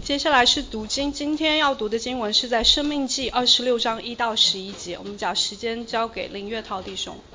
接下来是读经，今天要读的经文是在《申命记》26章1到11节。我们将时间交给林月涛弟兄。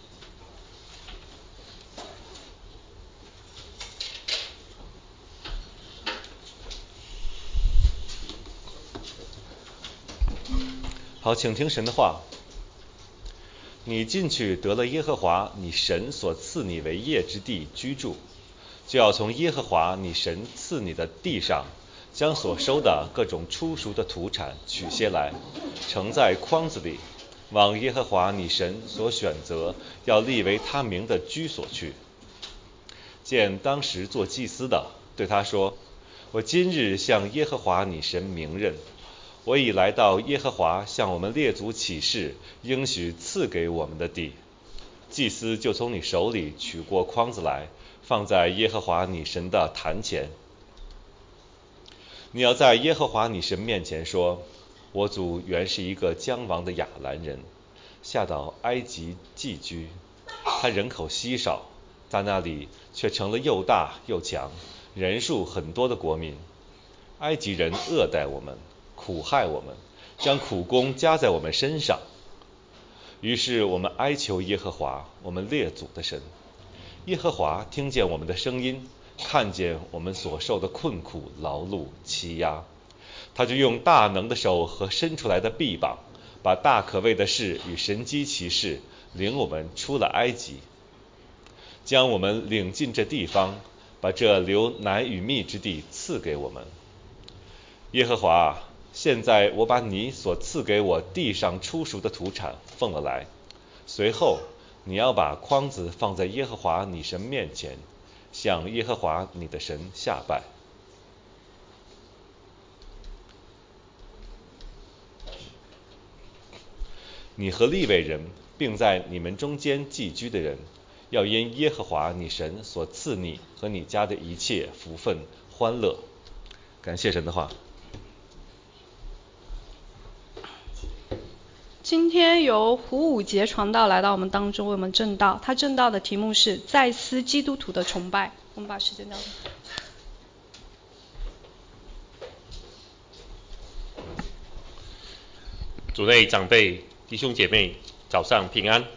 好，请听神的话。你进去得了耶和华你神所赐你为业之地居住，就要从耶和华你神赐你的地上，将所收的各种初熟的土产取些来，盛在筐子里，往耶和华你神所选择要立为他名的居所去。见当时做祭司的对他说：我今日向耶和华你神明认，我已来到耶和华向我们列祖起誓应许赐给我们的地。祭司就从你手里取过筐子来，放在耶和华你神的坛前。你要在耶和华你神面前说：我祖原是一个将亡的亚兰人，下到埃及寄居，他人口稀少，在那里却成了又大又强，人数很多的国民。埃及人恶待我们，苦害我们，将苦工加在我们身上。于是我们哀求耶和华我们列祖的神，耶和华听见我们的声音，看见我们所受的困苦劳碌欺压，他就用大能的手和伸出来的臂膀，把大可畏的事与神机奇事领我们出了埃及，将我们领进这地方，把这流奶与蜜之地赐给我们。耶和华，现在我把你所赐给我地上初熟的土产奉了来，随后你要把筐子放在耶和华你神面前，向耶和华你的神下拜。你和利未人并在你们中间寄居的人，要因耶和华你神所赐你和你家的一切福分欢乐。感谢神的话。 今天由胡武杰传道来到我们当中为我们证道，他证道的题目是再思基督徒的崇拜。我们把时间交给他。 主内长辈弟兄姐妹早上平安。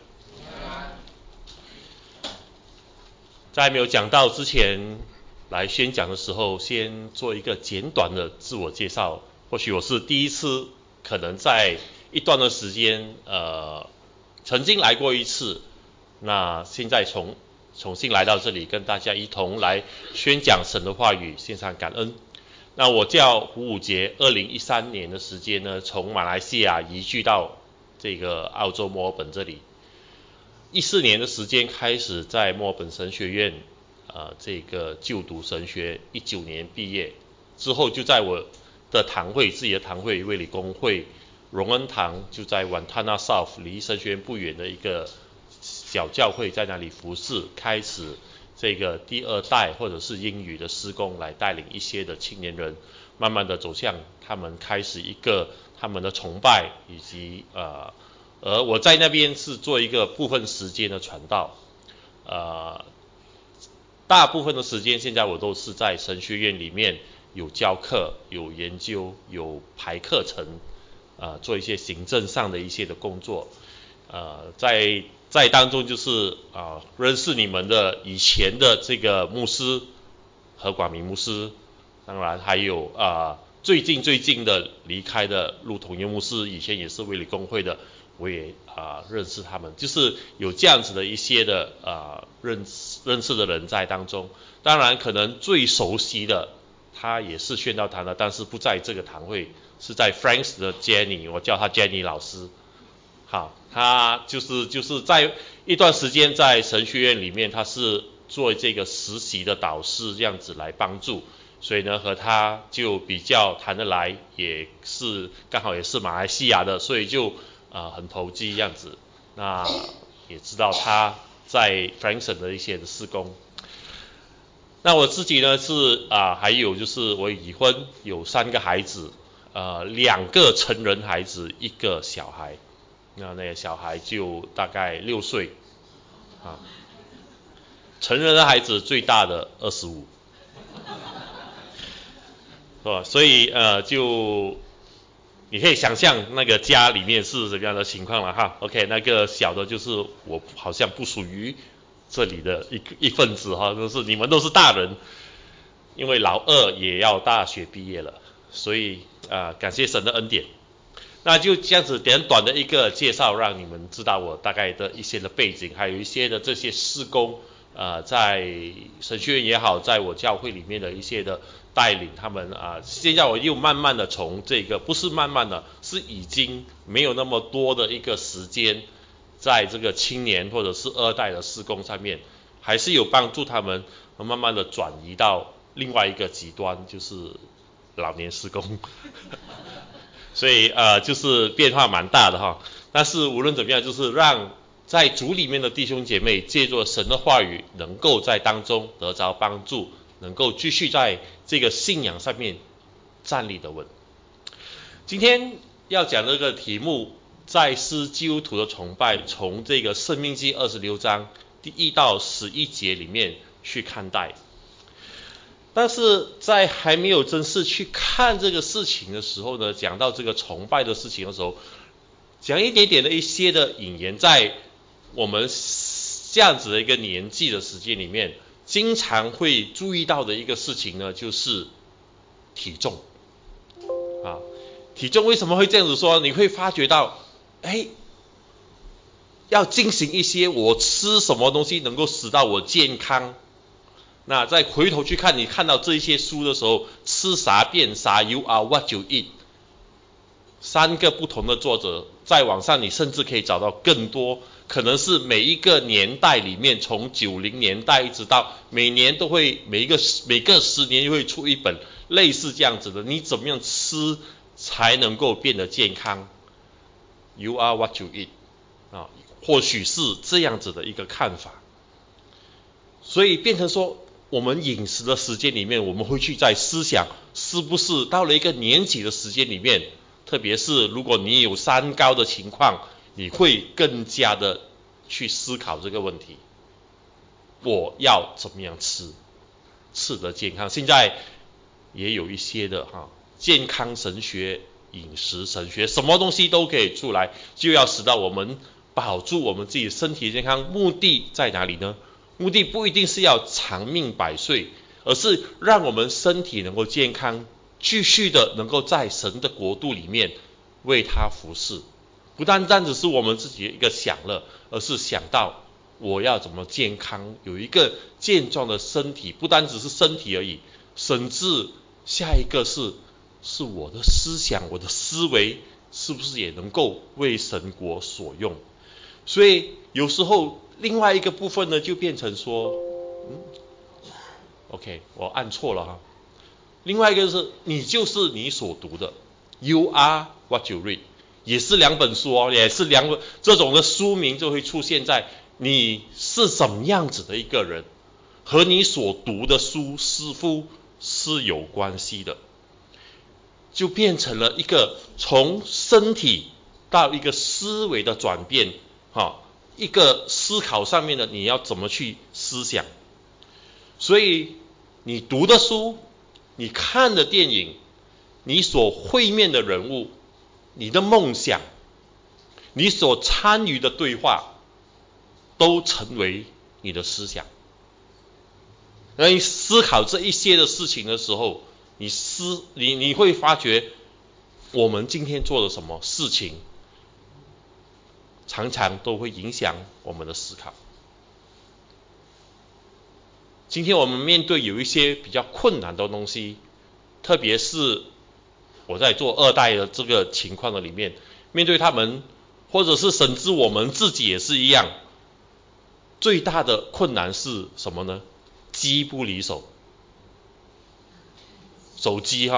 在没有讲道之前来宣讲的时候，先做一个简短的自我介绍。或许我是第一次，可能在一段的时间曾经来过一次，那现在重新来到这里，跟大家一同来宣讲神的话语，献上感恩。那我叫胡武杰，2013年的时间呢，从马来西亚移居到这个澳洲墨尔本这里。14年的时间开始在墨尔本神学院这个就读神学，19年毕业之后，就在我的堂会，自己的堂会卫理公会荣恩堂，就在 Wantana South 离神学院不远的一个小教会，在那里服侍，开始这个第二代或者是英语的事工，来带领一些的青年人，慢慢的走向他们开始一个他们的崇拜，以及而我在那边是做一个部分时间的传道，大部分的时间现在我都是在神学院里面有教课、有研究、有排课程，做一些行政上的一些的工作，在当中就是认识你们的以前的这个牧师何广明牧师，当然还有最近的离开的陆统一牧师，以前也是卫理公会的，我也认识他们，就是有这样子的一些的认识的人在当中。当然可能最熟悉的他也是宣道堂的，但是不在这个堂会，是在 Franks 的 Jenny， 我叫他 Jenny 老师。好，他就是在一段时间在神学院里面，他是做这个实习的导师，这样子来帮助，所以呢和他就比较谈得来，也是刚好也是马来西亚的，所以就很投机这样子。那也知道他在 Frankston 的一些的事工。那我自己呢是还有就是我已婚，有3个孩子，2个成人孩子，1个小孩。那个小孩就大概6岁成人的孩子最大的25。 是吧？所以就你可以想象那个家里面是什么样的情况了哈。OK， 那个小的就是我好像不属于这里的一份子哈，就是你们都是大人，因为老二也要大学毕业了，所以感谢神的恩典。那就这样子简短的一个介绍，让你们知道我大概的一些的背景，还有一些的这些事工，在神学院也好，在我教会里面的一些的带领他们现在我又慢慢的从这个不是慢慢的，是已经没有那么多的一个时间，在这个青年或者是二代的事工上面，还是有帮助他们慢慢的转移到另外一个极端，就是老年事工。所以就是变化蛮大的哈。但是无论怎么样，就是让在主里面的弟兄姐妹借着神的话语，能够在当中得着帮助，能够继续在这个信仰上面站立得稳。今天要讲的这个题目，在思基督徒的崇拜，从这个申命记26章第1到11节里面去看待。但是在还没有正式去看这个事情的时候呢，讲到这个崇拜的事情的时候，讲一点点的一些的引言，在我们这样子的一个年纪的时间里面，经常会注意到的一个事情呢，就是体重体重为什么会这样子说？你会发觉到，要进行一些我吃什么东西能够使到我健康。那再回头去看，你看到这一些书的时候，吃啥变啥 ，You are what you eat。3个不同的作者，在网上你甚至可以找到更多，可能是每一个年代里面，从90年代一直到每年都会每个10年就会出一本类似这样子的，你怎么样吃才能够变得健康 ？You are what you eat。或许是这样子的一个看法，所以变成说，我们饮食的时间里面，我们会去在思想，是不是到了一个年纪的时间里面，特别是如果你有三高的情况，你会更加的去思考这个问题，我要怎么样吃得健康。现在也有一些的健康神学、饮食神学，什么东西都可以出来，就要使到我们保住我们自己身体健康。目的在哪里呢？目的不一定是要长命百岁，而是让我们身体能够健康，继续的能够在神的国度里面为他服侍。不单单只是我们自己的一个享乐，而是想到我要怎么健康，有一个健壮的身体，不单只是身体而已，甚至下一个是我的思想，我的思维是不是也能够为神国所用。所以有时候另外一个部分呢，就变成说OK 我按错了另外一个是你就是你所读的 You are what you read， 也是2本书也是2本这种的书名就会出现在你是什么样子的一个人，和你所读的书似乎是有关系的，就变成了一个从身体到一个思维的转变一个思考上面的你要怎么去思想。所以你读的书，你看的电影，你所会面的人物，你的梦想，你所参与的对话，都成为你的思想。当你思考这一些的事情的时候，你会发觉我们今天做的什么事情常常都会影响我们的思考。今天我们面对有一些比较困难的东西，特别是我在做2代的这个情况的里面，面对他们，或者是甚至我们自己也是一样，最大的困难是什么呢？机不离手，手机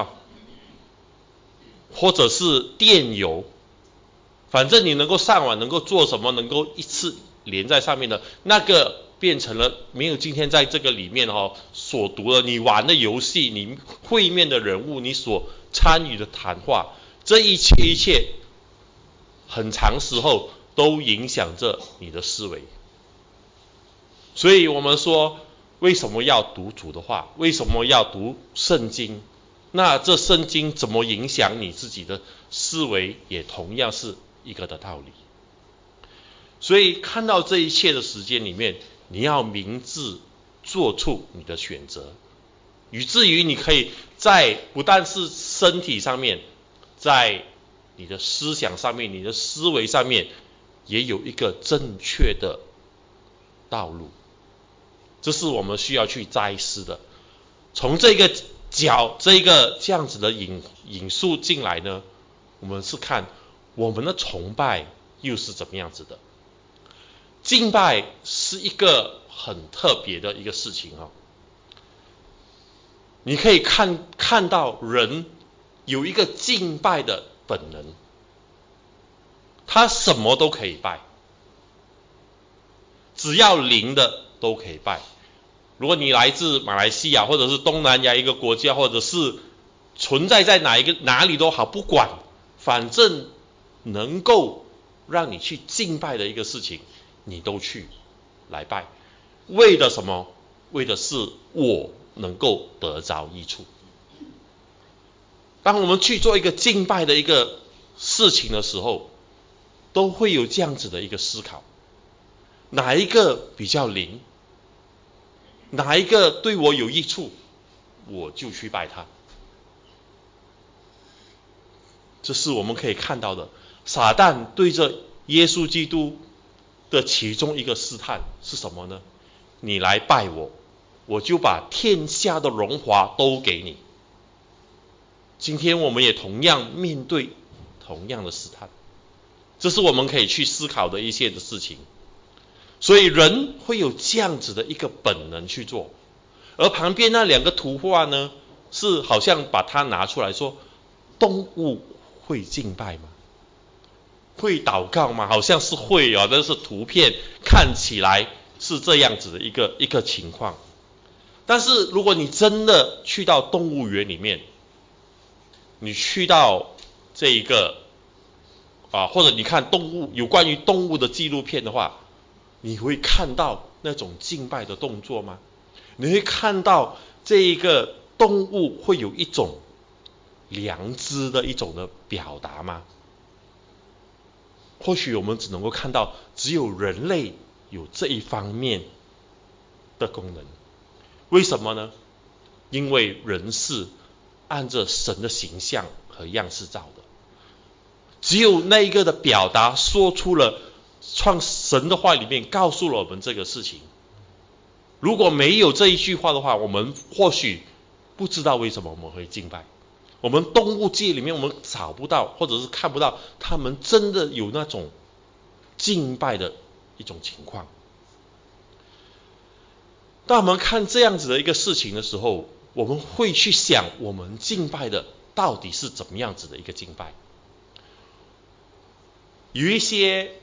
或者是电邮，反正你能够上网，能够做什么，能够一次连在上面的那个，变成了没有今天在这个里面所读的，你玩的游戏，你会面的人物，你所参与的谈话，这一切很长时候都影响着你的思维。所以我们说，为什么要读主的话？为什么要读圣经？ 那这圣经怎么影响你自己的思维，也同样是一个的道理。所以看到这一切的时间里面，你要明智做出你的选择，以至于你可以在不但是身体上面，在你的思想上面，你的思维上面也有一个正确的道路。这是我们需要去摘思的。从这个角，这样子的引述进来呢，我们是看我们的崇拜又是怎么样子的。敬拜是一个很特别的一个事情你可以看到人有一个敬拜的本能，他什么都可以拜，只要灵的都可以拜。如果你来自马来西亚或者是东南亚一个国家，或者是存在在哪里都好，不管，反正能够让你去敬拜的一个事情，你都去来拜。为的什么？为的是我能够得着益处。当我们去做一个敬拜的一个事情的时候，都会有这样子的一个思考，哪一个比较灵，哪一个对我有益处，我就去拜他。这是我们可以看到的。撒旦对着耶稣基督的其中一个试探是什么呢？你来拜我，我就把天下的荣华都给你。今天我们也同样面对同样的试探，这是我们可以去思考的一些的事情。所以人会有这样子的一个本能去做。而旁边那两个图画呢，是好像把它拿出来说，动物会敬拜吗？会祷告吗？好像是会但是图片看起来是这样子的一个情况。但是如果你真的去到动物园里面，你去到这一个或者你看有关于动物的纪录片的话，你会看到那种敬拜的动作吗？你会看到这一个动物会有一种良知的一种的表达吗？或许我们只能够看到只有人类有这一方面的功能。为什么呢？因为人是按着神的形象和样式造的，只有那一个的表达说出了神的话里面告诉了我们这个事情。如果没有这一句话的话，我们或许不知道为什么我们会敬拜。我们动物界里面我们找不到，或者是看不到他们真的有那种敬拜的一种情况。当我们看这样子的一个事情的时候，我们会去想我们敬拜的到底是怎么样子的一个敬拜。有一些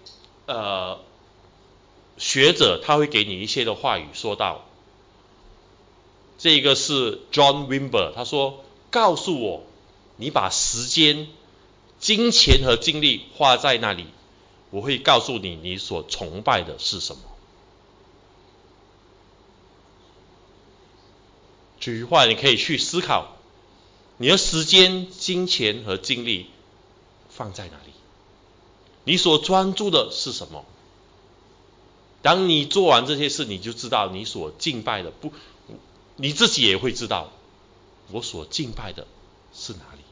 学者他会给你一些的话语，说到这个是 John Wimber， 他说，告诉我你把时间、金钱和精力花在那里，我会告诉你你所崇拜的是什么。这句话你可以去思考，你的时间、金钱和精力放在哪里？你所专注的是什么？当你做完这些事，你就知道你所敬拜的你自己也会知道我所敬拜的是哪里。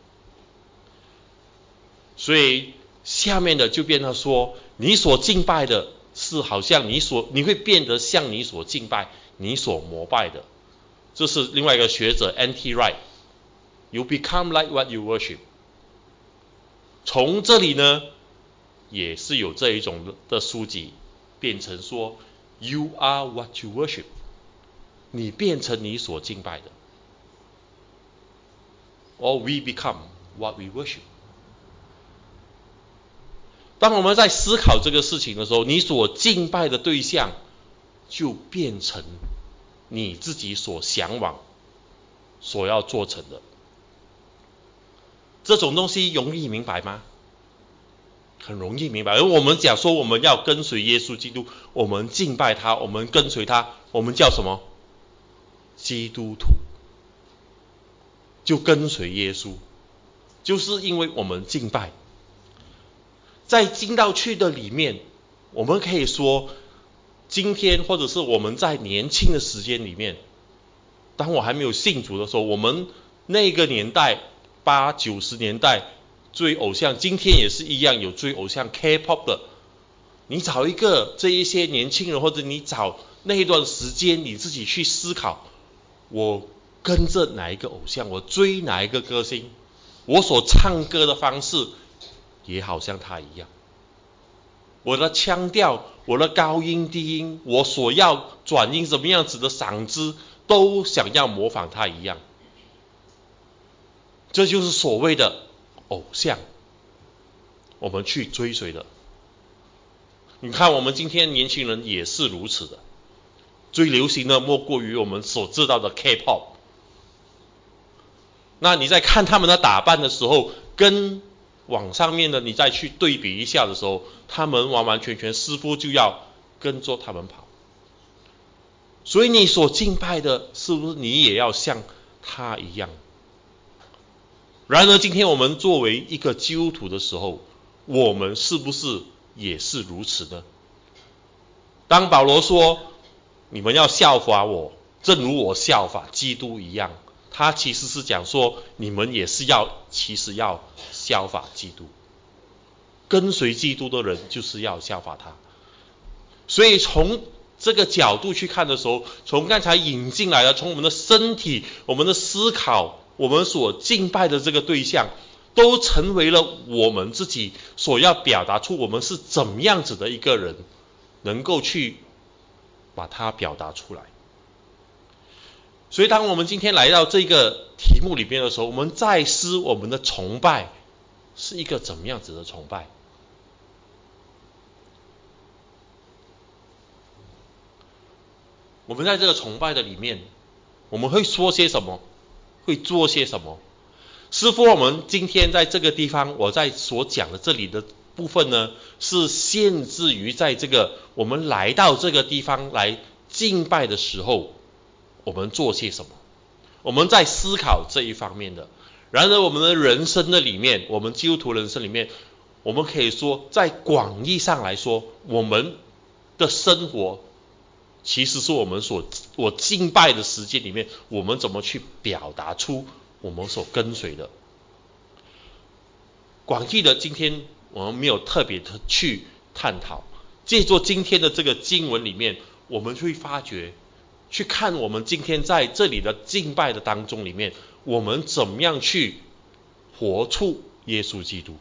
所以下面的就变成说，你所敬拜的是好像你会变得像你所敬拜、你所膜拜的。这是另外一个学者 N.T. Wright，You become like what you worship。从这里呢，也是有这一种的书籍变成说 You are what you worship， 你变成你所敬拜的。Or we become what we worship。 当我们在思考这个事情的时候，你所敬拜的对象就变成你自己所向往所要做成的。这种东西容易明白吗？很容易明白。而我们讲说我们要跟随耶稣基督，我们敬拜他，我们跟随他，我们叫什么？基督徒。 就跟随耶稣，就是因为我们敬拜。在进到去的里面，我们可以说，今天或者是我们在年轻的时间里面，当我还没有信主的时候，我们那个年代80、90年代追偶像，今天也是一样有追偶像 K-pop 的。你找一个这一些年轻人，或者你找那一段时间，你自己去思考，我跟着哪一个偶像，我追哪一个歌星，我所唱歌的方式也好像他一样，我的腔调，我的高音低音，我所要转音什么样子的嗓子，都想要模仿他一样。这就是所谓的偶像，我们去追随的。你看我们今天年轻人也是如此的，最流行的莫过于我们所知道的 K-pop。 那你在看他们的打扮的时候，跟网上面的你再去对比一下的时候，他们完完全全似乎就要跟着他们跑。所以你所敬拜的，是不是你也要像他一样？然而今天我们作为一个基督徒的时候，我们是不是也是如此呢？当保罗说你们要效法我，正如我效法基督一样，他其实是讲说你们也是其实要效法基督。跟随基督的人就是要效法他。所以从这个角度去看的时候，从刚才引进来的，从我们的身体，我们的思考，我们所敬拜的这个对象，都成为了我们自己所要表达出我们是怎么样子的一个人，能够去把它表达出来。所以当我们今天来到这个题目里边的时候，我们再思我们的崇拜是一个怎么样子的崇拜。我们在这个崇拜的里面，我们会说些什么，会做些什么。似乎我们今天在这个地方，我在所讲的这里的部分呢，是限制于在这个我们来到这个地方来敬拜的时候，我们做些什么，我们在思考这一方面的。然而我们的人生的里面，我们基督徒人生里面，我们可以说在广义上来说，我们的生活其实是我们我敬拜的时间里面，我们怎么去表达出我们所跟随的。广义的今天我们没有特别的去探讨，借助今天的这个经文里面，我们会发觉，去看我们今天在这里的敬拜的当中里面，我们怎么样去活出耶稣基督。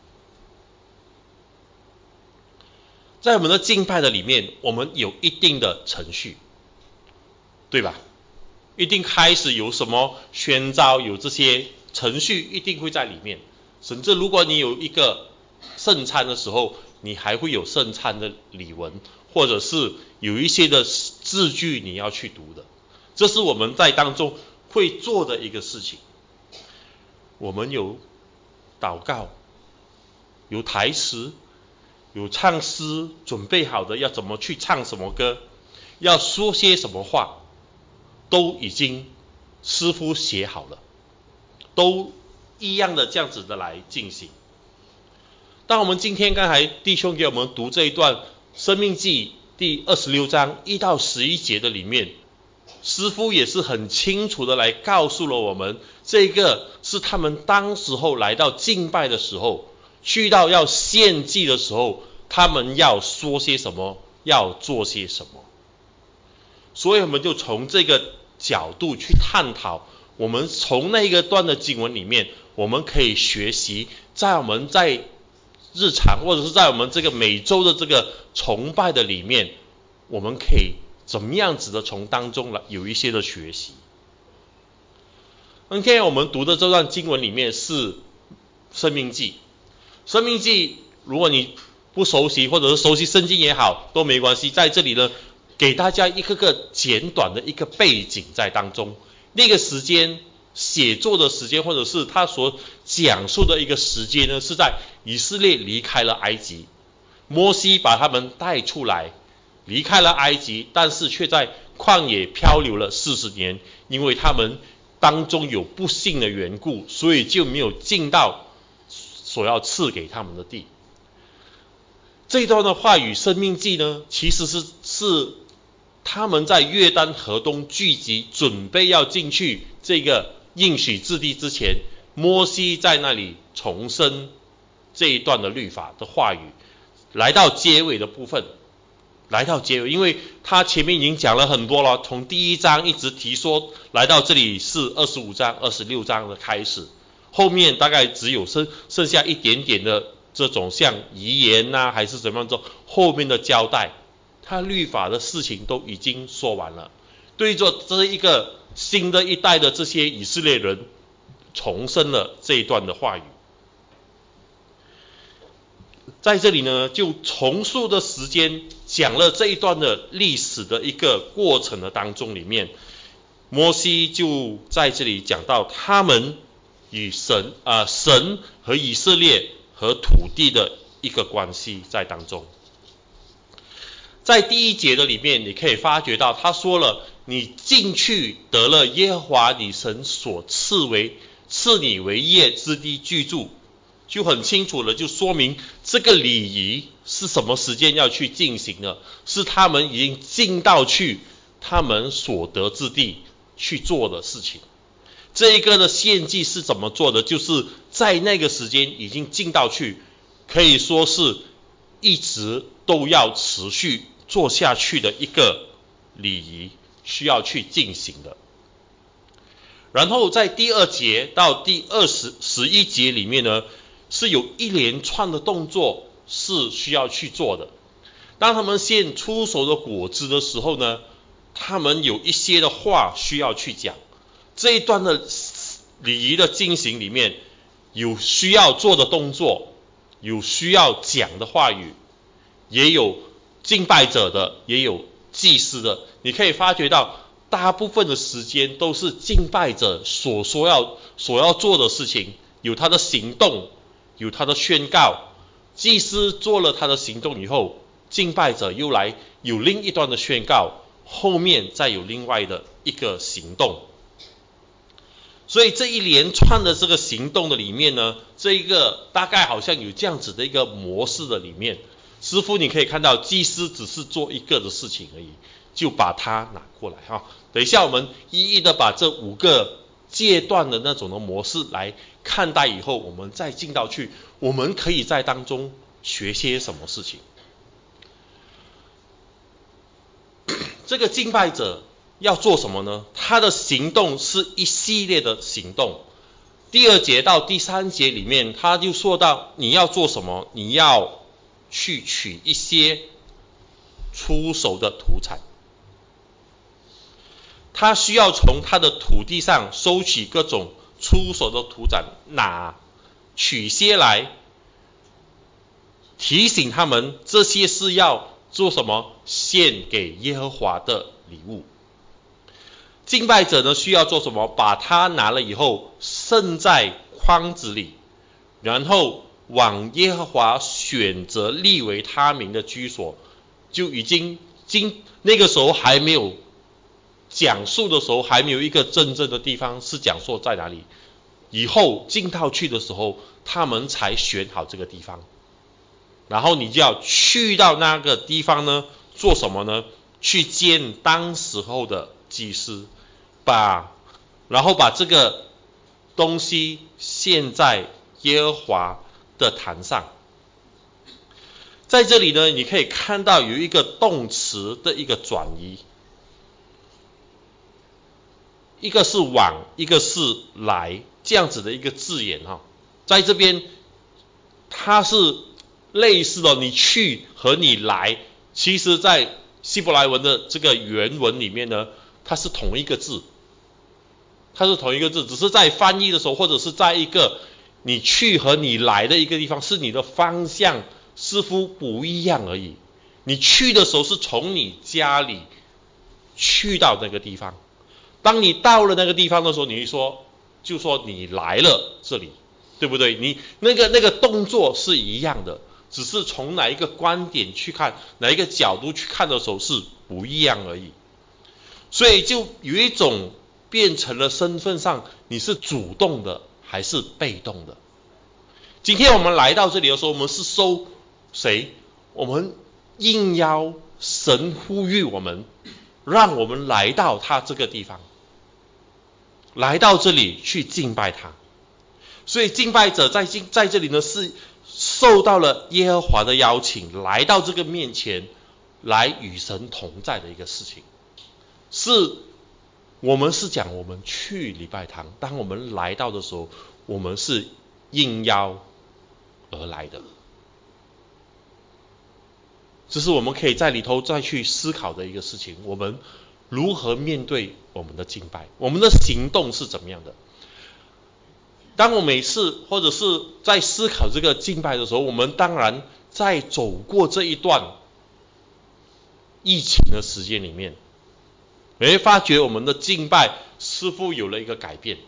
在我们的敬拜的里面，我们有一定的程序，对吧？一定开始有什么宣召，有这些程序一定会在里面。甚至如果你有一个圣餐的时候，你还会有圣餐的礼文，或者是有一些的字句你要去读的。这是我们在当中会做的一个事情。我们有祷告，有台词，有唱诗，准备好的要怎么去唱什么歌，要说些什么话，都已经师傅写好了，都一样的这样子的来进行。当我们今天刚才弟兄给我们读这一段申命记第26章1到11节的里面，师傅也是很清楚的来告诉了我们，这个是他们当时候来到敬拜的时候，去到要献祭的时候，他们要说些什么，要做些什么。所以我们就从这个角度去探讨，我们从那个段的经文里面，我们可以学习，在我们在日常或者是在我们这个每周的这个崇拜的里面，我们可以怎么样子的从当中来有一些的学习。今天我们读的这段经文里面是申命记。申命记如果你不熟悉，或者是熟悉圣经也好都没关系，在这里呢给大家一个简短的一个背景在当中。那个时间写作的时间，或者是他所讲述的一个时间呢，是在以色列离开了埃及，摩西把他们带出来，离开了埃及，但是却在旷野漂流了40年，因为他们当中有不幸的缘故，所以就没有进到所要赐给他们的地。这一段的话语生命记呢，其实是他们在约旦河东聚集，准备要进去这个应许之地之前，摩西在那里重申这一段的律法的话语，来到结尾的部分，因为他前面已经讲了很多了，从第1章一直提说，来到这里是25章、26章的开始，后面大概只有剩下一点点的这种像遗言还是怎么样做，后面的交代，他律法的事情都已经说完了，对着这一个新的一代的这些以色列人重申了这一段的话语。在这里呢，就重述的时间讲了这一段的历史的一个过程的当中里面，摩西就在这里讲到他们与神和以色列和土地的一个关系在当中。在第1节的里面，你可以发觉到他说了，你进去得了耶和华你神所赐你为业之地居住，就很清楚了，就说明这个礼仪是什么时间要去进行的，是他们已经进到去他们所得之地去做的事情。这一个的献祭是怎么做的，就是在那个时间已经进到去，可以说是一直都要持续做下去的一个礼仪，需要去进行的。然后在第2节到第11节里面呢，是有一连串的动作是需要去做的。当他们献出熟的果子的时候呢，他们有一些的话需要去讲。这一段的礼仪的进行里面，有需要做的动作，有需要讲的话语，也有敬拜者的，也有祭司的。你可以发觉到大部分的时间都是敬拜者所要做的事情，有他的行动，有他的宣告。祭司做了他的行动以后，敬拜者又来有另一段的宣告，后面再有另外的一个行动。所以这一连串的这个行动的里面呢，这一个大概好像有这样子的一个模式的里面，师傅你可以看到祭司只是做一个的事情而已，就把它拿过来等一下我们一一的把这5个阶段的那种的模式来看待以后，我们再进到去，我们可以在当中学些什么事情。这个敬拜者要做什么呢？他的行动是一系列的行动。第2节到第3节里面，他就说到你要做什么，你要去取一些出熟的土产。他需要从他的土地上收取各种出熟的土产，取些来提醒他们这些是要做什么，献给耶和华的礼物。敬拜者呢需要做什么，把它拿了以后盛在筐子里，然后往耶和华选择立为他名的居所。就已经那个时候还没有讲述的时候，还没有一个真正的地方是讲说在哪里，以后进到去的时候他们才选好这个地方，然后你就要去到那个地方呢做什么呢？去见当时候的祭司，然后把这个东西献在耶和华的坛上。在这里呢，你可以看到有一个动词的一个转移，一个是往，一个是来，这样子的一个字眼在这边它是类似的，你去和你来，其实在希伯来文的这个原文里面呢，它是同一个字，只是在翻译的时候，或者是在一个你去和你来的一个地方，是你的方向似乎不一样而已。你去的时候是从你家里去到那个地方，当你到了那个地方的时候，就说你来了这里，对不对？你那个动作是一样的，只是从哪一个观点去看，哪一个角度去看的时候是不一样而已。所以就有一种变成了身份上你是主动的还是被动的。今天我们来到这里的时候，我们是收谁？我们应邀神呼吁我们，让我们来到他这个地方，来到这里去敬拜他。所以敬拜者在这里呢，是受到了耶和华的邀请，来到这个面前，来与神同在的一个事情。是我们是讲我们去礼拜堂，当我们来到的时候，我们是应邀而来的。这是我们可以在里头再去思考的一个事情，我们如何面对我们的敬拜，我们的行动是怎么样的。当我每次或者是在思考这个敬拜的时候，我们当然在走过这一段疫情的时间里面，你会发觉我们的敬拜似乎有了一个改变。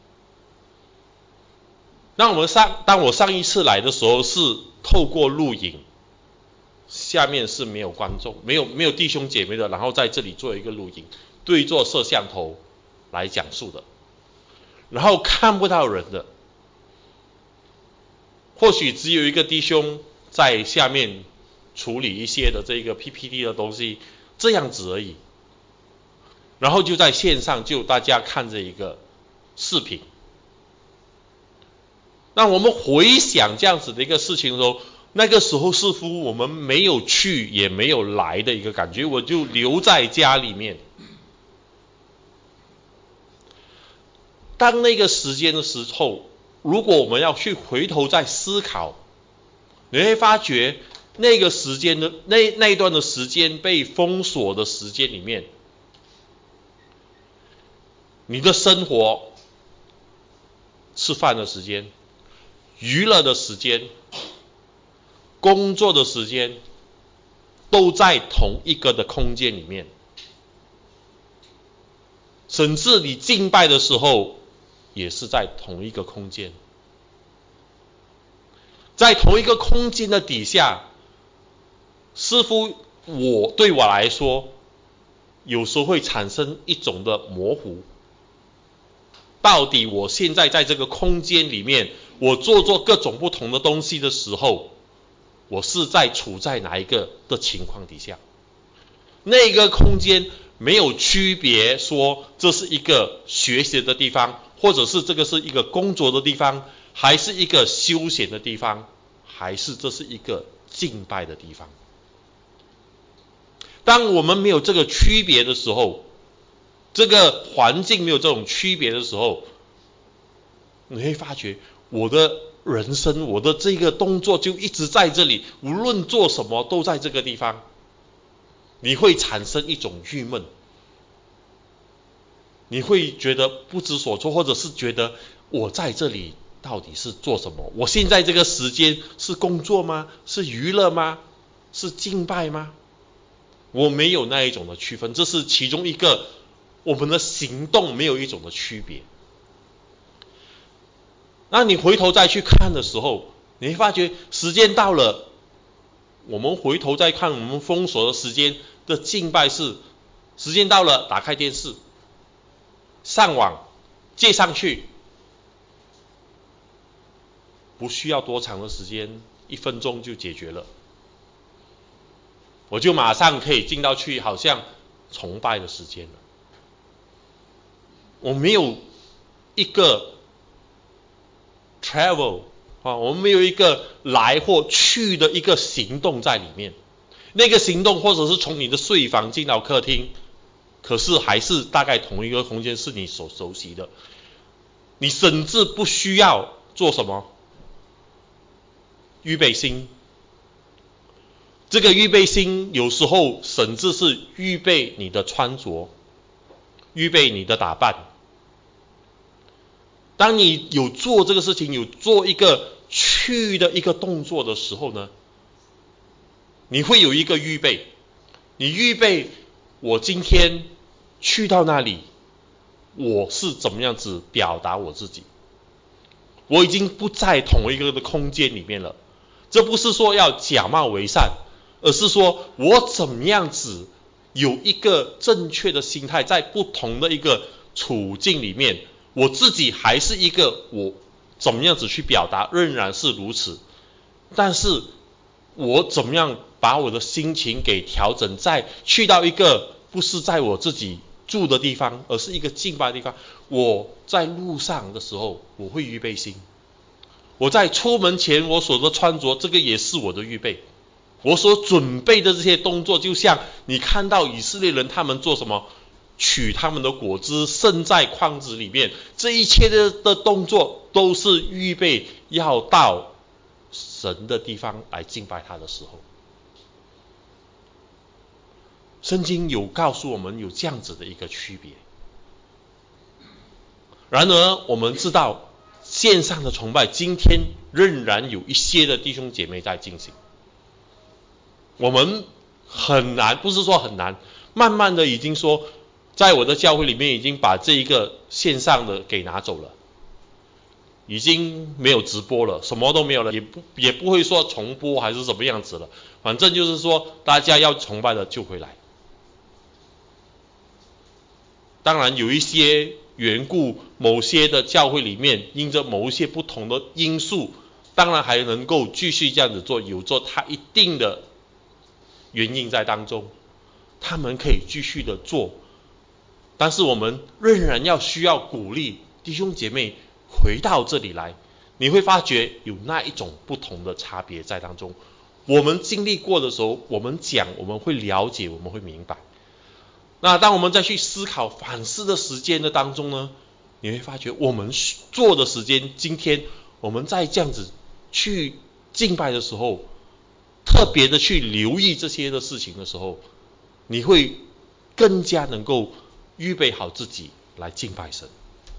当我上一次来的时候是透过录影，下面是没有观众，没有弟兄姐妹的，然后在这里做一个录影，对着摄像头来讲述的，然后看不到人的，或许只有一个弟兄在下面处理一些的这个 PPT 的东西，这样子而已。然后就在线上就大家看着一个视频。那我们回想这样子的一个事情的时候，那个时候似乎我们没有去也没有来的一个感觉，我就留在家里面。当那个时间的时候，如果我们要去回头再思考，你会发觉那个时间的那一段的时间被封锁的时间里面，你的生活、吃饭的时间、娱乐的时间、工作的时间，都在同一个的空间里面。甚至你敬拜的时候，也是在同一个空间。在同一个空间的底下，似乎对我来说，有时候会产生一种的模糊。到底我现在在这个空间里面，我做各种不同的东西的时候，我是处在哪一个的情况底下？那个空间没有区别说这是一个学习的地方，或者是这个是一个工作的地方，还是一个休闲的地方，还是这是一个敬拜的地方。当我们没有这个区别的时候，这个环境没有这种区别的时候，你会发觉我的人生，我的这个动作就一直在这里，无论做什么都在这个地方。你会产生一种郁闷，你会觉得不知所措，或者是觉得我在这里到底是做什么？我现在这个时间是工作吗？是娱乐吗？是敬拜吗？我没有那一种的区分，这是其中一个，我们的行动没有一种的区别。那你回头再去看的时候，你会发觉时间到了，我们回头再看我们封锁的时间的敬拜是，时间到了，打开电视，上网，接上去，不需要多长的时间，1分钟就解决了，我就马上可以进到去，好像崇拜的时间了。我没有一个 travel 我们没有一个来或去的一个行动在里面。那个行动或者是从你的睡房进到客厅，可是还是大概同一个空间是你所熟悉的。你甚至不需要做什么预备心。这个预备心有时候甚至是预备你的穿着，预备你的打扮。当你有做这个事情，有做一个去的一个动作的时候呢，你会有一个预备。你预备我今天去到那里，我是怎么样子表达我自己。我已经不在同一个的空间里面了。这不是说要假冒为善，而是说我怎么样子有一个正确的心态，在不同的一个处境里面，我自己还是一个我怎么样子去表达仍然是如此，但是我怎么样把我的心情给调整，再去到一个不是在我自己住的地方，而是一个敬拜的地方。我在路上的时候，我会预备心。我在出门前我所的穿着，这个也是我的预备。我所准备的这些动作，就像你看到以色列人他们做什么，取他们的果子盛在筐子里面，这一切的动作都是预备要到神的地方来敬拜他的时候。圣经有告诉我们有这样子的一个区别。然而我们知道线上的崇拜今天仍然有一些的弟兄姐妹在进行，我们很难，不是说很难，慢慢的已经说在我的教会里面已经把这一个线上的给拿走了，已经没有直播了，什么都没有了，也不会说重播还是什么样子了，反正就是说大家要崇拜的就回来。当然有一些缘故，某些的教会里面因着某一些不同的因素，当然还能够继续这样子做，有做它一定的原因在当中，他们可以继续的做。但是我们仍然需要鼓励弟兄姐妹回到这里来，你会发觉有那一种不同的差别在当中。我们经历过的时候，我们讲，我们会了解，我们会明白。那当我们再去思考反思的时间的当中呢，你会发觉我们做的时间，今天我们在这样子去敬拜的时候，特别的去留意这些的事情的时候，你会更加能够预备好自己来敬拜神。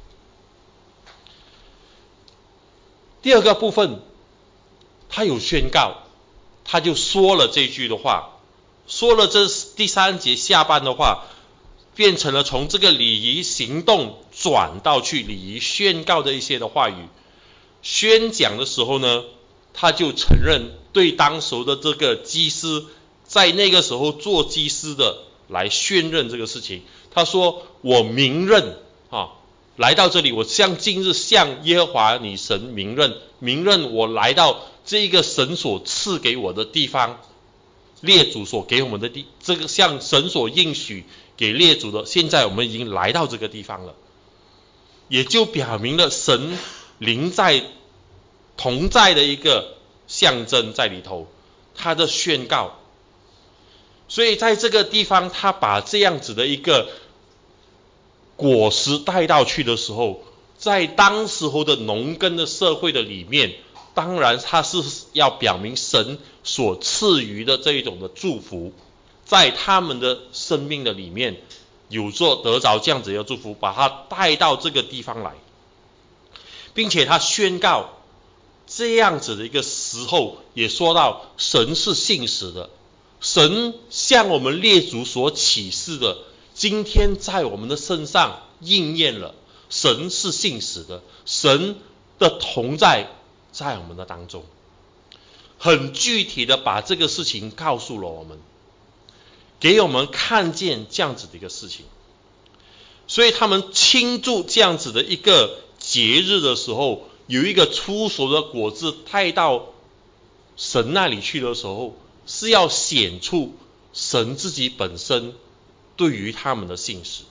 第二个部分，他有宣告，他就说了这句的话，说了这第3节下半的话，变成了从这个礼仪行动转到去礼仪宣告的一些的话语。宣讲的时候呢，他就承认对当时的这个祭司，在那个时候做祭司的来宣认这个事情。他说我明认来到这里，我像今日向耶和华你神明认我来到这个神所赐给我的地方，列祖所给我们的这个像神所应许给列祖的，现在我们已经来到这个地方了，也就表明了神灵在同在的一个象征在里头，他的宣告。所以在这个地方，他把这样子的一个果实带到去的时候，在当时候的农耕的社会的里面，当然他是要表明神所赐予的这一种的祝福，在他们的生命的里面有做得着这样子的祝福，把他带到这个地方来，并且他宣告这样子的一个时候，也说到神是信实的，神向我们列祖所启示的，今天在我们的身上应验了，神是信实的，神的同在在我们的当中，很具体的把这个事情告诉了我们，给我们看见这样子的一个事情。所以他们庆祝这样子的一个节日的时候，有一个出熟的果子带到神那里去的时候，是要显出神自己本身对于他们的信实。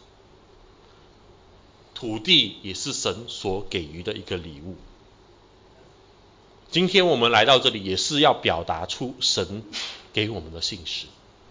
土地也是神所给予的一个礼物。今天我们来到这里，也是要表达出神给我们的信实，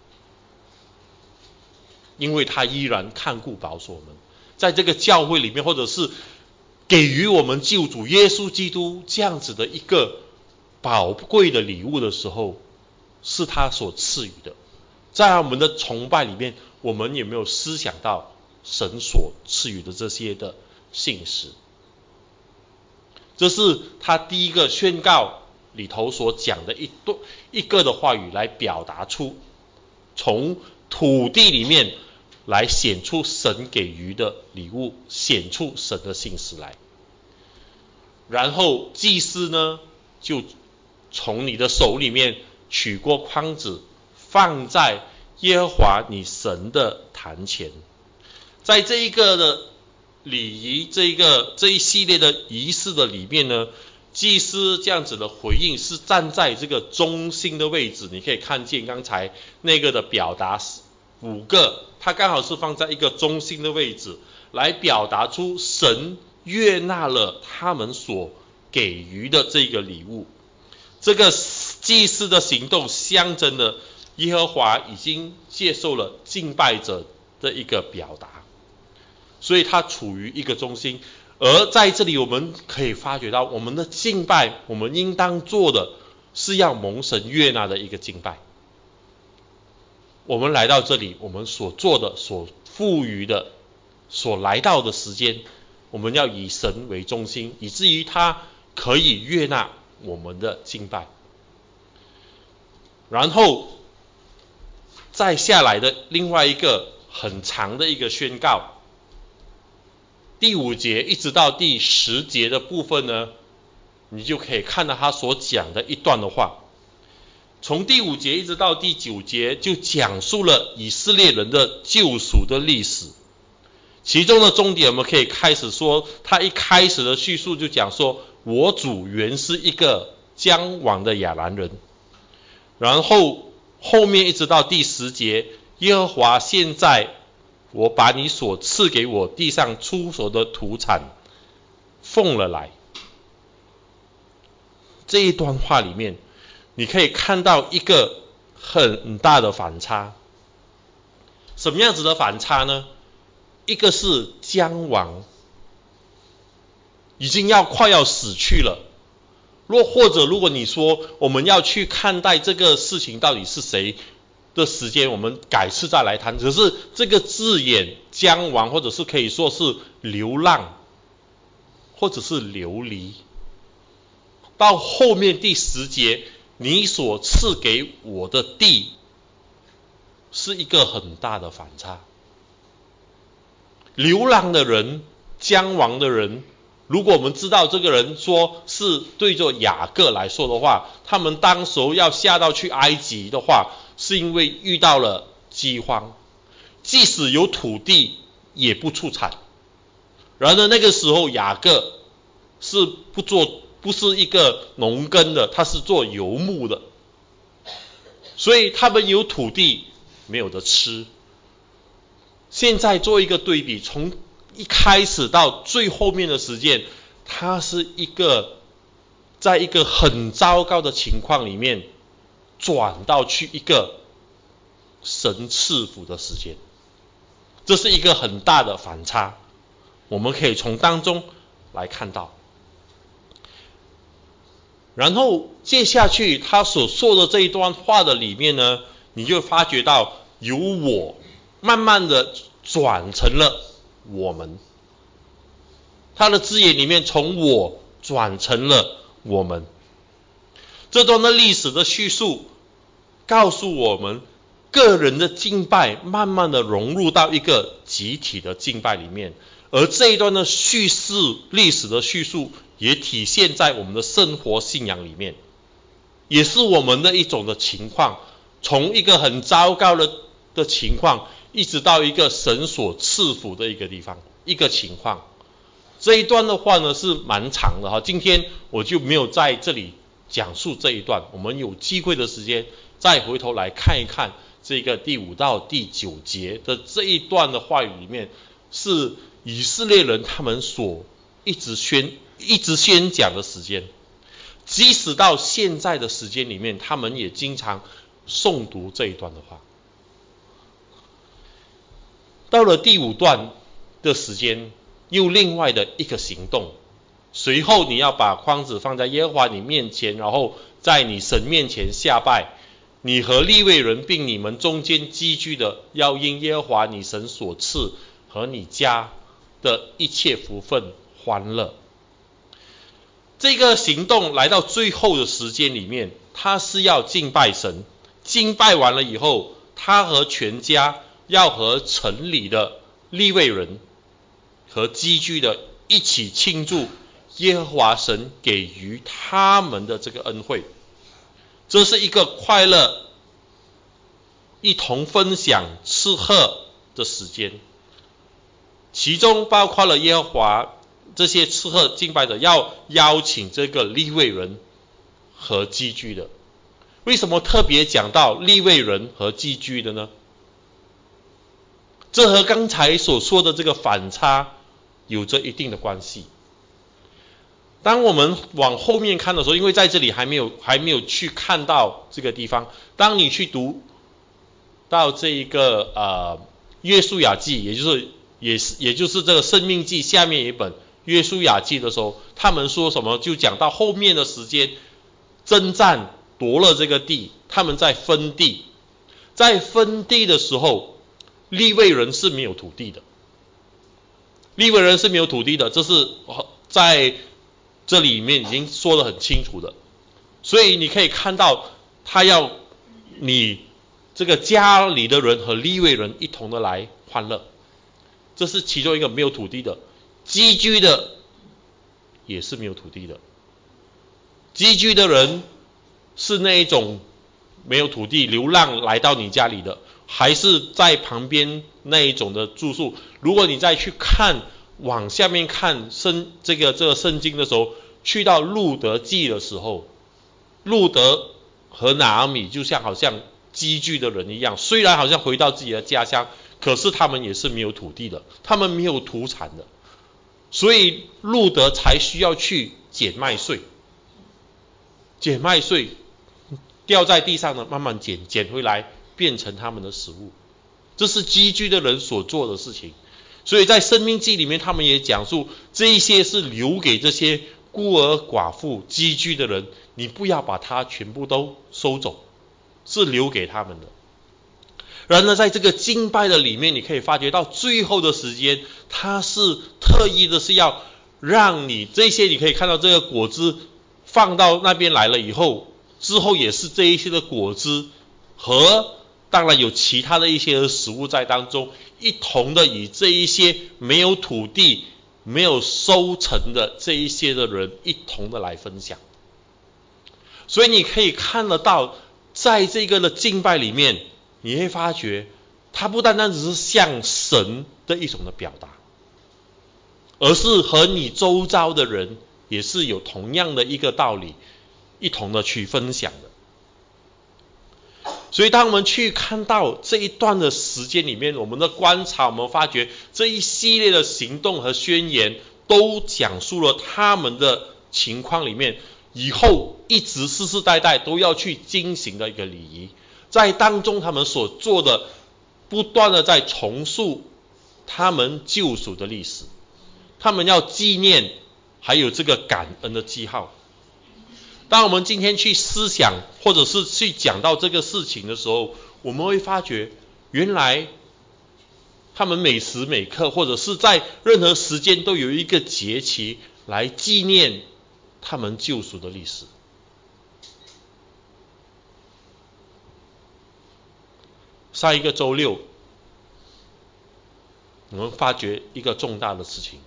因为他依然看顾保守我们，在这个教会里面，或者是给予我们救主耶稣基督这样子的一个宝贵的礼物的时候，是他所赐予的。在我们的崇拜里面，我们有没有思想到神所赐予的这些的信实？这是他第一个宣告里头所讲的一个的话语，来表达出从土地里面来显出神给予的礼物，显出神的信实来。然后祭司呢，就从你的手里面取过筐子，放在耶和华你神的坛前。在这一个的礼仪这一系列的仪式的里面呢，祭司这样子的回应是站在这个中心的位置。你可以看见刚才那个的表达5个，它刚好是放在一个中心的位置，来表达出神悦纳了他们所给予的这个礼物。这个祭司的行动象征了耶和华已经接受了敬拜者的一个表达，所以它处于一个中心。而在这里我们可以发觉到，我们的敬拜，我们应当做的是要蒙神悦纳的一个敬拜。我们来到这里，我们所做的、所赋予的、所来到的时间，我们要以神为中心，以至于他可以悦纳我们的敬拜。然后再下来的另外一个很长的一个宣告，第5节一直到第10节的部分呢，你就可以看到他所讲的一段的话。从第5节一直到第9节，就讲述了以色列人的救赎的历史。其中的重点我们可以开始说，他一开始的叙述就讲说，我主原是一个将亡的亚兰人。然后后面一直到第10节，耶和华现在我把你所赐给我地上出所的土产奉了来。这一段话里面你可以看到一个很大的反差。什么样子的反差呢？一个是将亡，已经快要死去了。或者如果你说我们要去看待这个事情到底是谁的时间，我们改次再来谈。只是这个字眼将亡，或者是可以说是流浪，或者是流离，到后面第10节，你所赐给我的地，是一个很大的反差。流浪的人，将亡的人，如果我们知道这个人说是对着雅各来说的话，他们当时要下到去埃及的话，是因为遇到了饥荒，即使有土地也不出产。然而那个时候雅各是不是一个农耕的，他是做游牧的，所以他们有土地没有得吃。现在做一个对比，从一开始到最后面的时间，它是在一个很糟糕的情况里面转到去一个神赐福的时间。这是一个很大的反差，我们可以从当中来看到。然后接下去他所说的这一段话的里面呢，你就发觉到由我慢慢的转成了我们。他的字眼里面从我转成了我们。这段的历史的叙述告诉我们，个人的敬拜慢慢的融入到一个集体的敬拜里面。而这一段的历史的叙述也体现在我们的生活信仰里面，也是我们的一种的情况，从一个很糟糕的情况，一直到一个神所赐福的一个地方，一个情况。这一段的话呢是蛮长的，今天我就没有在这里讲述这一段，我们有机会的时间再回头来看一看这个第5到第9节的这一段的话语里面，是以色列人他们所一直宣讲的时间。即使到现在的时间里面，他们也经常诵读这一段的话。到了第5段的时间，又另外的一个行动。随后你要把筐子放在耶和华你面前，然后在你神面前下拜。你和利未人并你们中间寄居的，要因耶和华你神所赐和你家的一切福分欢乐。这个行动来到最后的时间里面，他是要敬拜神。敬拜完了以后，他和全家要和城里的利未人和寄居的一起庆祝耶和华神给予他们的这个恩惠。这是一个快乐一同分享吃喝的时间。 其中包括了耶和华这些吃喝敬拜者要邀请这个利未人和寄居的。为什么特别讲到利未人和寄居的呢？这和刚才所说的这个反差有着一定的关系。当我们往后面看的时候，因为在这里还没有去看到这个地方，当你去读到这一个约书亚记，也就是这个申命记下面一本约书亚记的时候，他们说什么？就讲到后面的时间，征战夺了这个地，他们在分地，在分地的时候，利未人是没有土地的，利未人是没有土地的，这是在这里面已经说得很清楚的。所以你可以看到，他要你这个家里的人和利未人一同的来欢乐，这是其中一个没有土地的。寄居的也是没有土地的，寄居的人是那一种没有土地流浪来到你家里的，还是在旁边那一种的住宿。如果你再去看往下面看这个圣经的时候，去到路得记的时候，路得和拿俄米就好像寄居的人一样，虽然好像回到自己的家乡，可是他们也是没有土地的，他们没有土产的，所以路得才需要去捡麦穗，掉在地上的慢慢捡回来，变成他们的食物。这是寄居的人所做的事情。所以在申命记里面，他们也讲述这一些是留给这些孤儿寡妇寄居的人，你不要把它全部都收走，是留给他们的。然而在这个敬拜的里面，你可以发觉到最后的时间，他是特意的是要让你这些，你可以看到这个果子放到那边来了以后，之后也是这一些的果子和当然有其他的一些食物在当中，一同的以这一些没有土地没有收成的这一些的人一同的来分享。所以你可以看得到，在这个的敬拜里面，你会发觉它不单单只是向神的一种的表达，而是和你周遭的人也是有同样的一个道理，一同的去分享的。所以当我们去看到这一段的时间里面，我们的观察，我们发觉这一系列的行动和宣言都讲述了他们的情况里面，以后一直世世代代都要去进行的一个礼仪，在当中他们所做的不断的在重塑他们救赎的历史，他们要纪念还有这个感恩的记号。当我们今天去思想或者是去讲到这个事情的时候，我们会发觉原来他们每时每刻或者是在任何时间都有一个节期来纪念他们救赎的历史。上一个周六我们发觉一个重大的事情，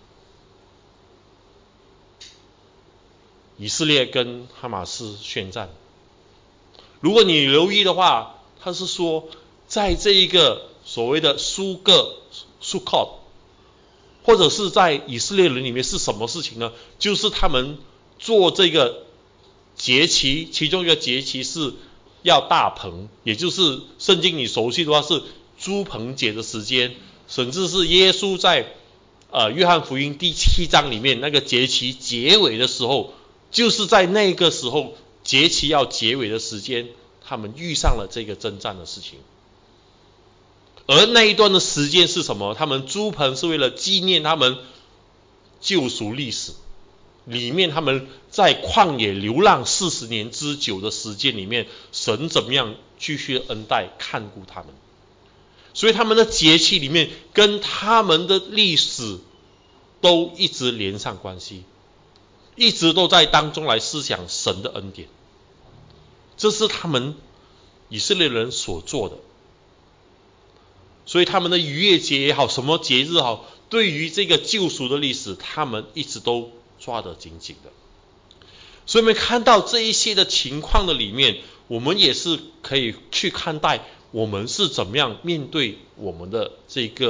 以色列跟哈马斯宣战。如果你留意的话，他是说在这一个所谓的苏克，或者是在以色列人里面是什么事情呢？就是他们做这个节期，其中一个节期是要大棚，也就是圣经你熟悉的话是猪棚节的时间，甚至是耶稣在约翰福音第7章里面那个节期结尾的时候，就是在那个时候节期要结尾的时间，他们遇上了这个征战的事情。而那一段的时间是什么？他们猪棚是为了纪念他们救赎历史里面，他们在旷野流浪40年之久的时间里面，神怎么样继续恩待看顾他们。所以他们的节气里面跟他们的历史都一直连上关系，一直都在当中来思想神的恩典。这是他们以色列人所做的。所以他们的逾越节也好，什么节日好，对于这个救赎的历史，他们一直都抓得紧紧的。所以我们看到这一些的情况的里面，我们也是可以去看待我们是怎么样面对我们的这个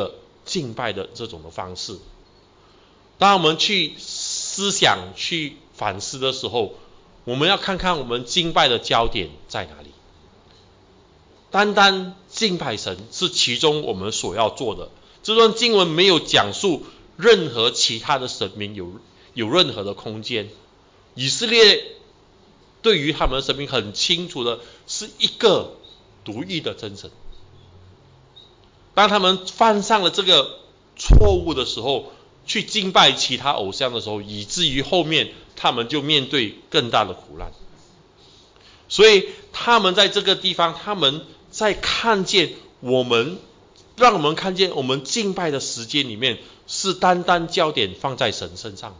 敬拜的这种的方式。当我们去思想、去反思的时候，我们要看看我们敬拜的焦点在哪里。单单敬拜神是其中我们所要做的。这段经文没有讲述任何其他的神明有任何的空间。以色列对于他们的神明很清楚的是一个独一的真神。当他们犯上了这个错误的时候，去敬拜其他偶像的时候，以至于后面他们就面对更大的苦难。所以他们在这个地方，他们在看见让我们看见我们敬拜的时间里面是单单焦点放在神身上的。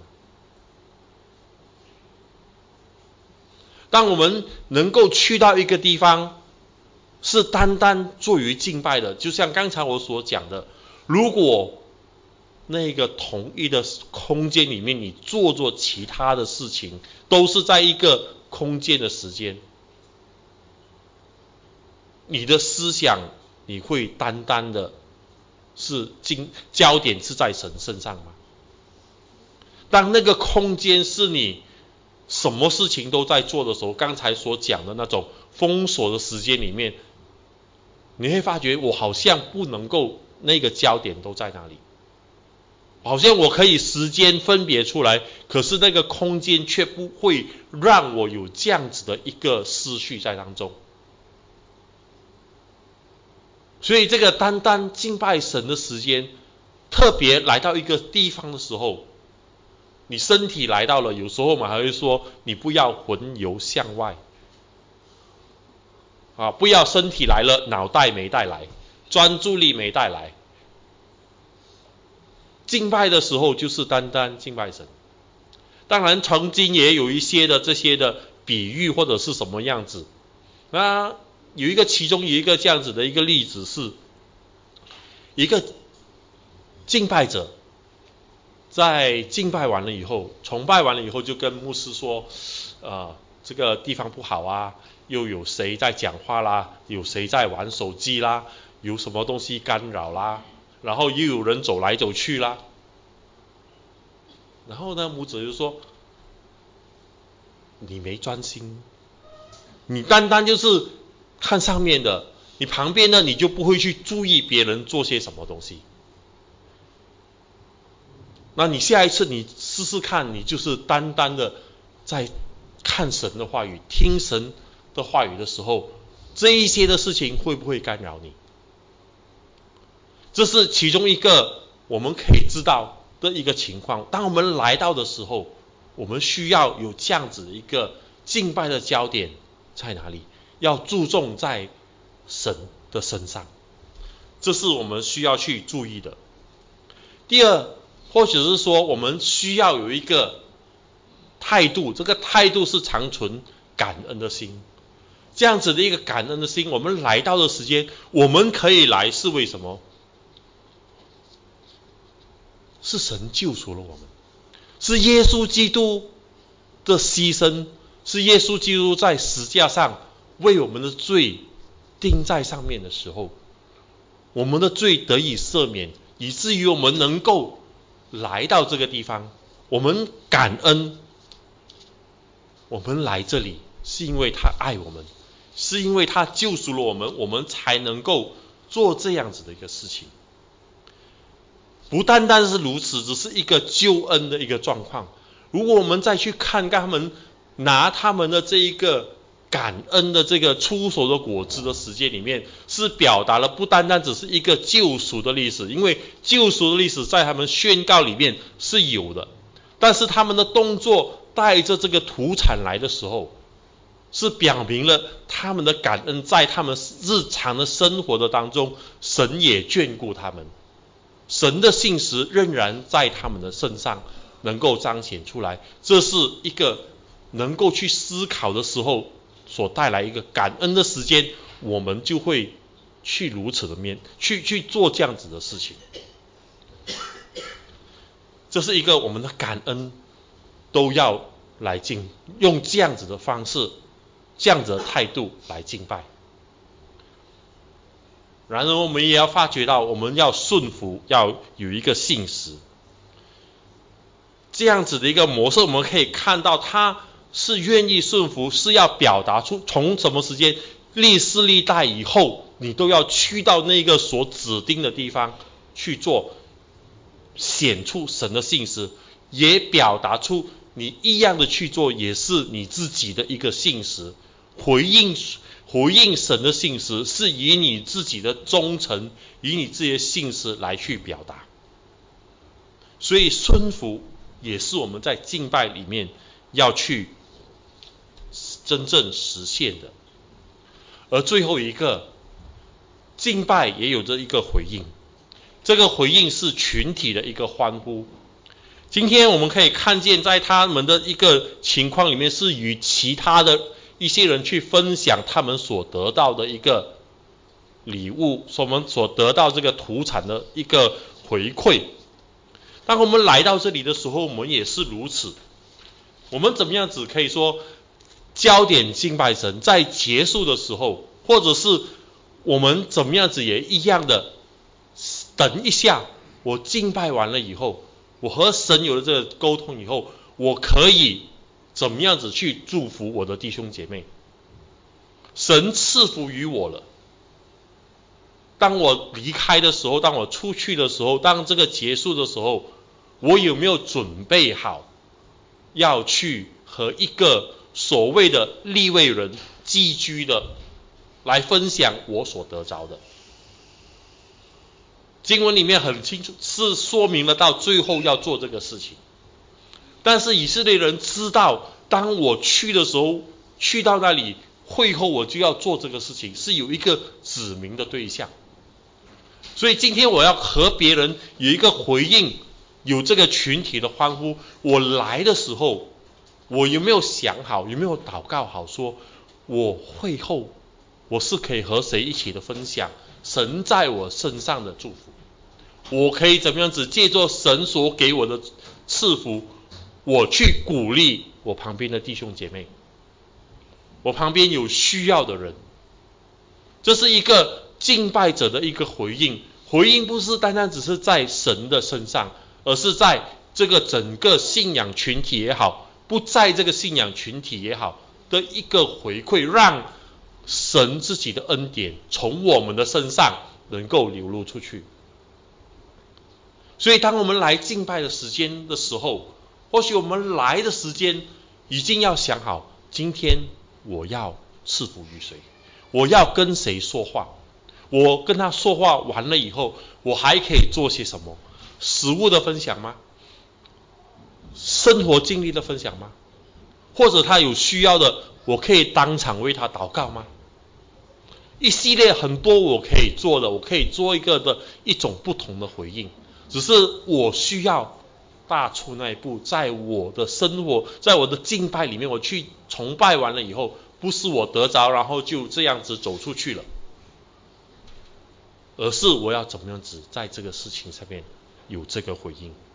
当我们能够去到一个地方是单单做于敬拜的，就像刚才我所讲的，如果那个同一的空间里面你做其他的事情，都是在一个空间的时间，你的思想你会单单的是焦点是在神身上吗？当那个空间是你什么事情都在做的时候，刚才所讲的那种封锁的时间里面，你会发觉我好像不能够那个焦点都在哪里，好像我可以时间分别出来，可是那个空间却不会让我有这样子的一个思绪在当中。所以这个单单敬拜神的时间，特别来到一个地方的时候，你身体来到了，有时候我们还会说你不要魂游向外不要身体来了脑袋没带来，专注力没带来。敬拜的时候就是单单敬拜神。当然曾经也有一些的这些的比喻或者是什么样子，那其中有一个这样子的一个例子，是一个敬拜者在敬拜完了以后，崇拜完了以后，就跟牧师说这个地方不好啊，又有谁在讲话啦，有谁在玩手机啦，有什么东西干扰啦，然后又有人走来走去啦。然后呢，牧者就说你没专心，你单单就是看上面的，你旁边的你就不会去注意别人做些什么东西。那你下一次你试试看，你就是单单的在看神的话语，听神的话语的时候，这一些的事情会不会干扰你？这是其中一个我们可以知道的一个情况。当我们来到的时候，我们需要有这样子的一个敬拜的焦点在哪里？要注重在神的身上，这是我们需要去注意的。第二，或许是说我们需要有一个态度，这个态度是常存感恩的心。这样子的一个感恩的心，我们来到的时间，我们可以来是为什么？是神救赎了我们，是耶稣基督的牺牲，是耶稣基督在十字架上为我们的罪钉在上面的时候，我们的罪得以赦免，以至于我们能够来到这个地方。我们感恩，我们来这里是因为他爱我们，是因为他救赎了我们，我们才能够做这样子的一个事情。不单单是如此，只是一个救恩的一个状况。如果我们再去看他们拿他们的这一个感恩的这个出手的果子的时间里面，是表达了不单单只是一个救赎的历史，因为救赎的历史在他们宣告里面是有的，但是他们的动作带着这个土产来的时候，是表明了他们的感恩，在他们日常的生活的当中，神也眷顾他们，神的信实仍然在他们的身上能够彰显出来。这是一个能够去思考的时候所带来一个感恩的时间，我们就会去如此的去做这样子的事情。这是一个我们的感恩都要来用这样子的方式，这样子的态度来敬拜。 然而我们也要发觉到，我们要顺服，要有一个信实。这样子的一个模式，我们可以看到他是愿意顺服，是要表达出从什么时间历世历代以后，你都要去到那个所指定的地方去做，显出神的信实，也表达出你一样的去做，也是你自己的一个信实。回应神的信实，是以你自己的忠诚，以你自己的信实来去表达。所以顺服也是我们在敬拜里面要去真正实现的。而最后一个，敬拜也有着一个回应，这个回应是群体的一个欢呼。今天我们可以看见，在他们的一个情况里面，是与其他的一些人去分享他们所得到的一个礼物，我们所得到这个土产的一个回馈。当我们来到这里的时候，我们也是如此。我们怎么样子可以说焦点敬拜神，在结束的时候，或者是我们怎么样子也一样的，等一下我敬拜完了以后，我和神有了这个沟通以后，我可以怎么样子去祝福我的弟兄姐妹？神赐福于我了。当我离开的时候，当我出去的时候，当这个结束的时候，我有没有准备好要去和一个所谓的利未人寄居的来分享我所得着的？经文里面很清楚是说明了到最后要做这个事情，但是以色列人知道，当我去的时候，去到那里会后我就要做这个事情，是有一个指明的对象。所以今天我要和别人有一个回应，有这个群体的欢呼。我来的时候，我有没有想好，有没有祷告好，说我会后我是可以和谁一起的分享神在我身上的祝福？我可以怎么样子借着神所给我的赐福，我去鼓励我旁边的弟兄姐妹，我旁边有需要的人。这是一个敬拜者的一个回应。回应不是单单只是在神的身上，而是在这个整个信仰群体也好，不在这个信仰群体也好的一个回馈，让神自己的恩典从我们的身上能够流露出去。所以当我们来敬拜的时间的时候，或许我们来的时间已经要想好，今天我要赐福于谁，我要跟谁说话，我跟他说话完了以后，我还可以做些什么？食物的分享吗？生活经历的分享吗？或者他有需要的，我可以当场为他祷告吗？一系列很多我可以做的，我可以做一种不同的回应。只是我需要踏出那一步，在我的生活，在我的敬拜里面，我去崇拜完了以后，不是我得着然后就这样子走出去了，而是我要怎么样子在这个事情上面有这个回应。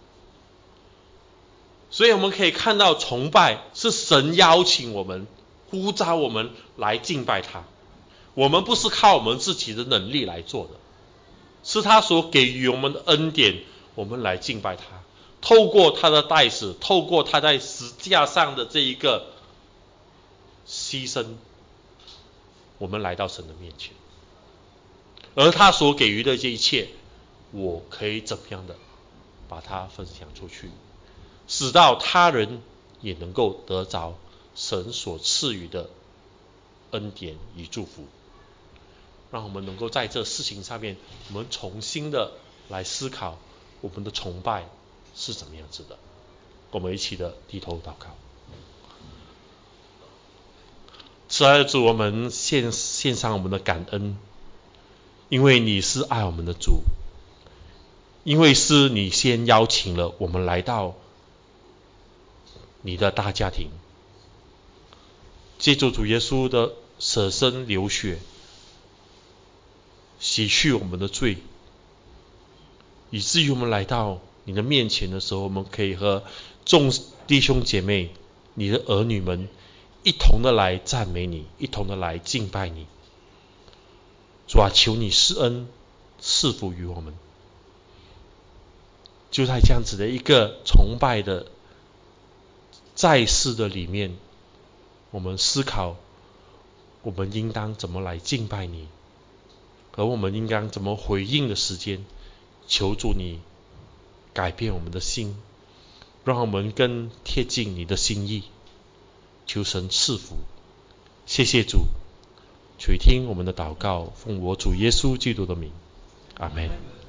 所以我们可以看到，崇拜是神邀请我们，呼召我们来敬拜他。我们不是靠我们自己的能力来做的，是他所给予我们的恩典，我们来敬拜他。透过他的代死，透过他在十字架上的这一个牺牲，我们来到神的面前。而他所给予的这一切，我可以怎么样的把它分享出去，使到他人也能够得着神所赐予的恩典与祝福。让我们能够在这事情上面，我们重新的来思考我们的崇拜是怎么样子的。我们一起的低头祷告。慈爱的主，我们献上我们的感恩，因为你是爱我们的主，因为是你先邀请了我们来到你的大家庭，借助主耶稣的舍身流血，洗去我们的罪，以至于我们来到你的面前的时候，我们可以和众弟兄姐妹，你的儿女们一同的来赞美你，一同的来敬拜你。 主啊，求你施恩赐福于我们。就在这样子的一个崇拜的在世的里面，我们思考我们应当怎么来敬拜你，而我们应当怎么回应的时间，求主你改变我们的心，让我们更贴近你的心意。求神赐福。谢谢主，垂听我们的祷告，奉我主耶稣基督的名，阿们。